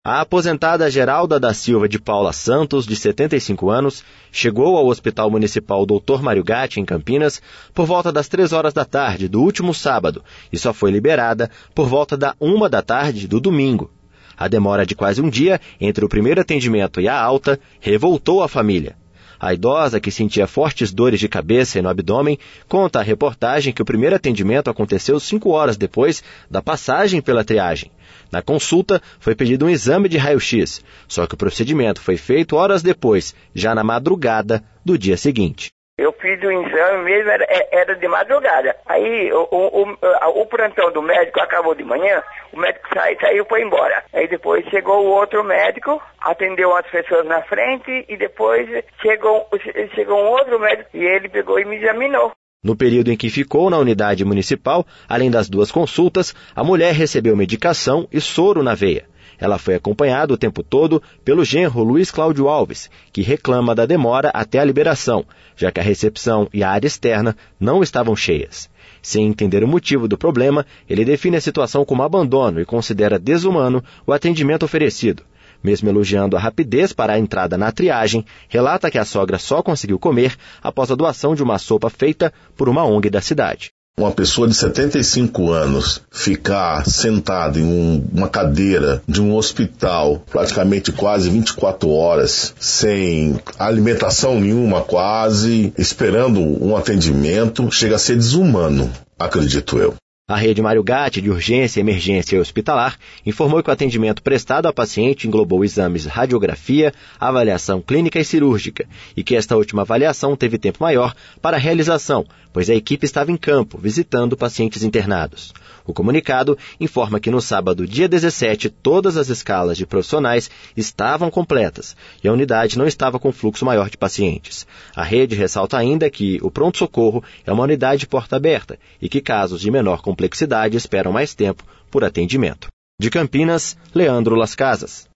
A aposentada Geralda da Silva de Paula Santos, de 75 anos, chegou ao Hospital Municipal Dr. Mário Gatti, em Campinas, por volta das 3 horas da tarde do último sábado e só foi liberada por volta da 1 da tarde do domingo. A demora de quase um dia entre o primeiro atendimento e a alta revoltou a família. A idosa, que sentia fortes dores de cabeça e no abdômen, conta à reportagem que o primeiro atendimento aconteceu 5 horas depois da passagem pela triagem. Na consulta, foi pedido um exame de raio-x, só que o procedimento foi feito horas depois, já na madrugada do dia seguinte. Eu fiz o exame mesmo, era de madrugada. Aí o plantão do médico acabou de manhã, o médico saiu e foi embora. Aí depois chegou o outro médico, atendeu as pessoas na frente e depois chegou um outro médico e ele pegou e me examinou. No período em que ficou na unidade municipal, além das 2 consultas, a mulher recebeu medicação e soro na veia. Ela foi acompanhada o tempo todo pelo genro Luiz Cláudio Alves, que reclama da demora até a liberação, já que a recepção e a área externa não estavam cheias. Sem entender o motivo do problema, ele define a situação como abandono e considera desumano o atendimento oferecido. Mesmo elogiando a rapidez para a entrada na triagem, relata que a sogra só conseguiu comer após a doação de uma sopa feita por uma ONG da cidade. Uma pessoa de 75 anos ficar sentada em uma cadeira de um hospital praticamente quase 24 horas, sem alimentação nenhuma quase, esperando um atendimento, chega a ser desumano, acredito eu. A rede Mário Gatti de urgência, emergência e hospitalar informou que o atendimento prestado ao paciente englobou exames de radiografia, avaliação clínica e cirúrgica, e que esta última avaliação teve tempo maior para a realização, pois a equipe estava em campo, visitando pacientes internados. O comunicado informa que no sábado, dia 17, todas as escalas de profissionais estavam completas e a unidade não estava com fluxo maior de pacientes. A rede ressalta ainda que o pronto-socorro é uma unidade de porta aberta e que casos de menor complexidade esperam mais tempo por atendimento. De Campinas, Leandro Las Casas.